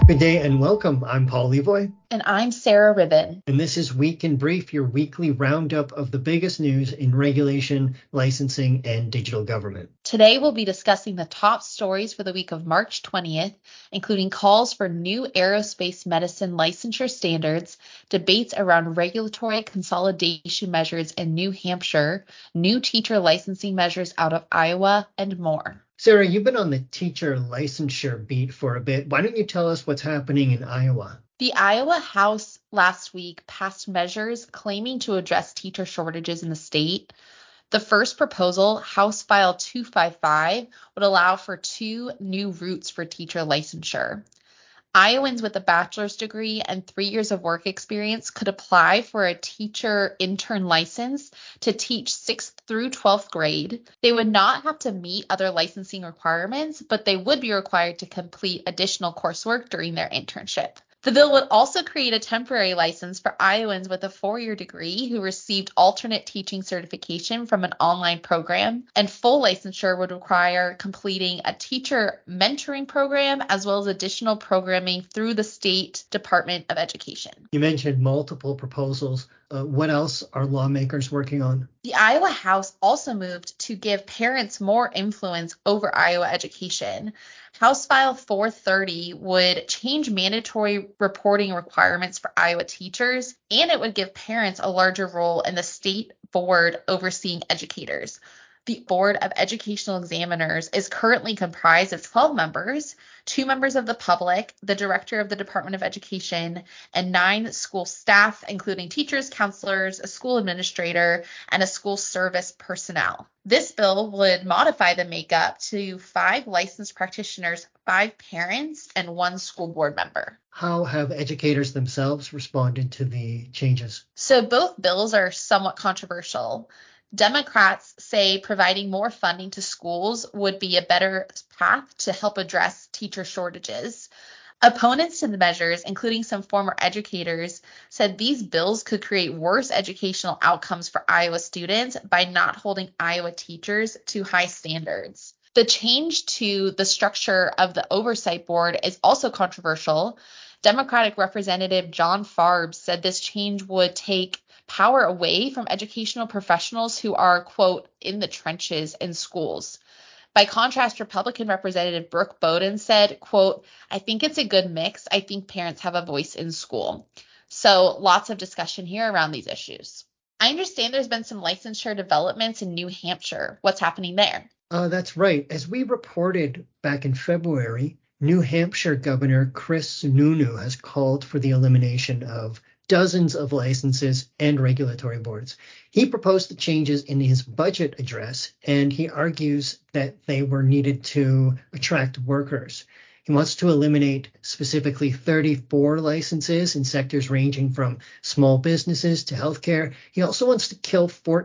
Good day and welcome. I'm Paul Levoy. And I'm Sarah Ribbon. And this is Week in Brief, your weekly roundup of the biggest news in regulation, licensing, and digital government. Today we'll be discussing the top stories for the week of March 20th, including calls for new aerospace medicine licensure standards, debates around regulatory consolidation measures in New Hampshire, new teacher licensing measures out of Iowa, and more. Sarah, you've been on the teacher licensure beat for a bit. Why don't you tell us what's happening in Iowa? The Iowa House last week passed measures claiming to address teacher shortages in the state. The first proposal, House File 255, would allow for 2 new routes for teacher licensure. Iowans with a bachelor's degree and 3 years of work experience could apply for a teacher intern license to teach 6th through 12th grade. They would not have to meet other licensing requirements, but they would be required to complete additional coursework during their internship. The bill would also create a temporary license for Iowans with a 4-year degree who received alternate teaching certification from an online program, and full licensure would require completing a teacher mentoring program as well as additional programming through the State Department of Education. You mentioned multiple proposals. What else are lawmakers working on? The Iowa House also moved to give parents more influence over Iowa education. House File 430 would change mandatory reporting requirements for Iowa teachers, and it would give parents a larger role in the state board overseeing educators. The Board of Educational Examiners is currently comprised of 12 members, 2 members of the public, the director of the Department of Education, and 9 school staff, including teachers, counselors, a school administrator, and a school service personnel. This bill would modify the makeup to 5 licensed practitioners, 5 parents, and 1 school board member. How have educators themselves responded to the changes? So both bills are somewhat controversial. Democrats say providing more funding to schools would be a better path to help address teacher shortages. Opponents to the measures, including some former educators, said these bills could create worse educational outcomes for Iowa students by not holding Iowa teachers to high standards. The change to the structure of the oversight board is also controversial. Democratic Representative John Farbs said this change would take power away from educational professionals who are, quote, in the trenches in schools. By contrast, Republican Representative Brooke Bowden said, quote, I think it's a good mix. I think parents have a voice in school. So lots of discussion here around these issues. I understand there's been some licensure developments in New Hampshire. What's happening there? That's right. As we reported back in February, New Hampshire Governor Chris Sununu has called for the elimination of dozens of licenses and regulatory boards. He proposed the changes in his budget address, and he argues that they were needed to attract workers. He wants to eliminate specifically 34 licenses in sectors ranging from small businesses to healthcare. He also wants to kill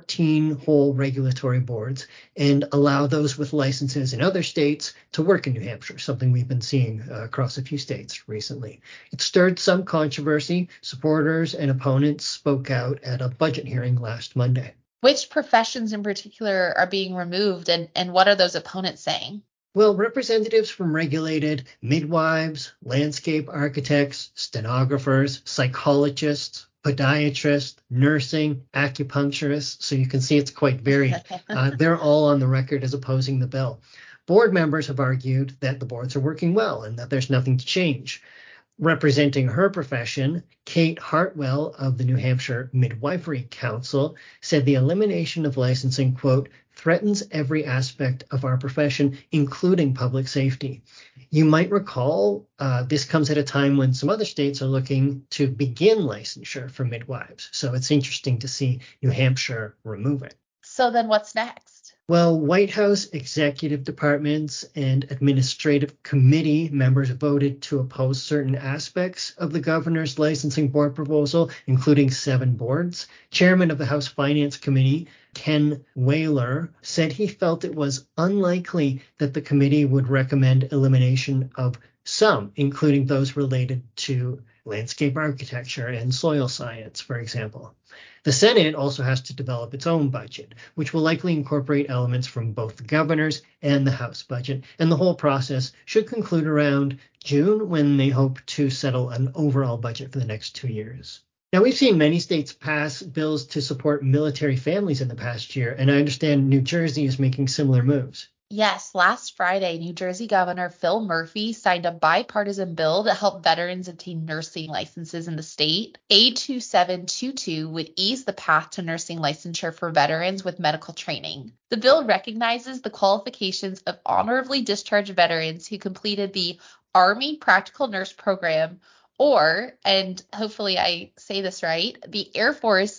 14 whole regulatory boards and allow those with licenses in other states to work in New Hampshire, something we've been seeing across a few states recently. It stirred some controversy. Supporters and opponents spoke out at a budget hearing last Monday. Which professions in particular are being removed, and what are those opponents saying? Well, representatives from regulated midwives, landscape architects, stenographers, psychologists, podiatrists, nursing, acupuncturists, so you can see it's quite varied. They're all on the record as opposing the bill. Board members have argued that the boards are working well and that there's nothing to change. Representing her profession, Kate Hartwell of the New Hampshire Midwifery Council said the elimination of licensing, quote, threatens every aspect of our profession, including public safety. You might recall this comes at a time when some other states are looking to begin licensure for midwives. So it's interesting to see New Hampshire remove it. So then what's next? Well, White House executive departments and administrative committee members voted to oppose certain aspects of the governor's licensing board proposal, including 7 boards. Chairman of the House Finance Committee, Ken Whaler, said he felt it was unlikely that the committee would recommend elimination of some, including those related to landscape architecture and soil science, for example. The Senate also has to develop its own budget, which will likely incorporate elements from both the governor's and the House budget, and the whole process should conclude around June, when they hope to settle an overall budget for the next 2 years. Now, we've seen many states pass bills to support military families in the past year, and I understand New Jersey is making similar moves. Yes, last Friday, New Jersey Governor Phil Murphy signed a bipartisan bill to help veterans obtain nursing licenses in the state. A2722 would ease the path to nursing licensure for veterans with medical training. The bill recognizes the qualifications of honorably discharged veterans who completed the Army Practical Nurse Program, or, and hopefully I say this right, the Air Force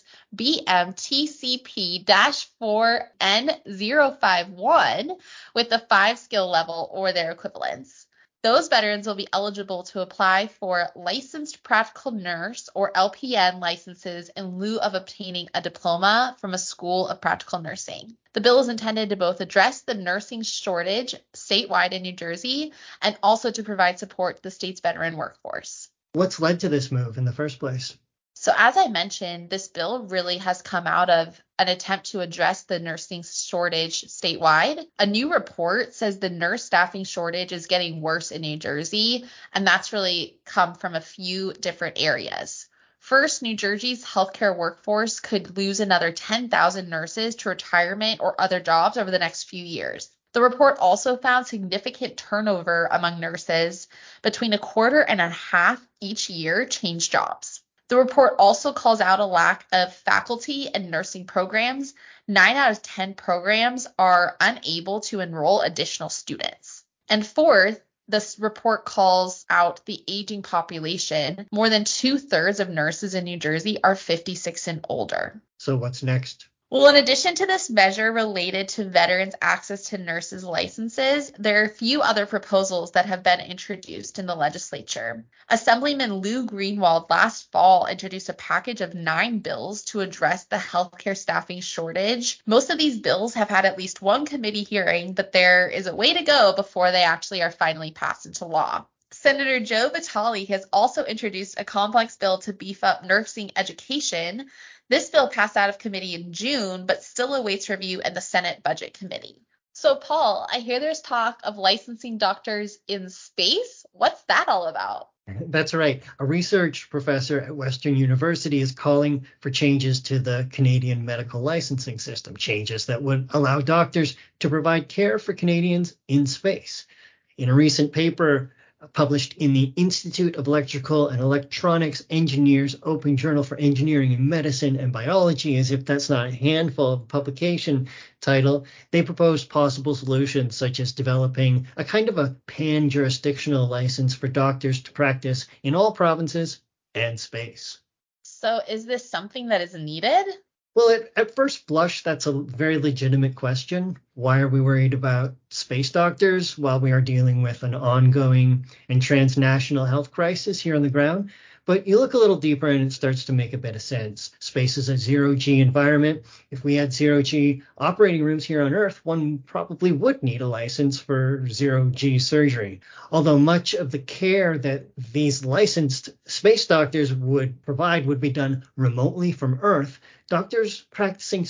BMTCP-4N051 with the 5-skill level or their equivalents. Those veterans will be eligible to apply for licensed practical nurse or LPN licenses in lieu of obtaining a diploma from a school of practical nursing. The bill is intended to both address the nursing shortage statewide in New Jersey and also to provide support to the state's veteran workforce. What's led to this move in the first place? So as I mentioned, this bill really has come out of an attempt to address the nursing shortage statewide. A new report says the nurse staffing shortage is getting worse in New Jersey, and that's really come from a few different areas. First, New Jersey's healthcare workforce could lose another 10,000 nurses to retirement or other jobs over the next few years. The report also found significant turnover among nurses. Between a quarter and a half each year change jobs. The report also calls out a lack of faculty and nursing programs. 9 out of 10 programs are unable to enroll additional students. And fourth, this report calls out the aging population. More than 2/3 of nurses in New Jersey are 56 and older. So what's next? Well, in addition to this measure related to veterans' access to nurses' licenses, there are a few other proposals that have been introduced in the legislature. Assemblyman Lou Greenwald last fall introduced a package of 9 bills to address the healthcare staffing shortage. Most of these bills have had at least one committee hearing, but there is a way to go before they actually are finally passed into law. Senator Joe Vitale has also introduced a complex bill to beef up nursing education. This bill passed out of committee in June, but still awaits review in the Senate Budget Committee. So, Paul, I hear there's talk of licensing doctors in space. What's that all about? That's right. A research professor at Western University is calling for changes to the Canadian medical licensing system, changes that would allow doctors to provide care for Canadians in space. In a recent paper published in the Institute of Electrical and Electronics Engineers Open Journal for Engineering and Medicine and Biology, as if that's not a handful of publication title, they proposed possible solutions such as developing a kind of a pan-jurisdictional license for doctors to practice in all provinces and space. So is this something that is needed? Well, at first blush, that's a very legitimate question. Why are we worried about space doctors while we are dealing with an ongoing and transnational health crisis here on the ground? But you look a little deeper and it starts to make a bit of sense. Space is a zero-G environment. If we had zero-G operating rooms here on Earth, one probably would need a license for zero-G surgery. Although much of the care that these licensed space doctors would provide would be done remotely from Earth, doctors practicing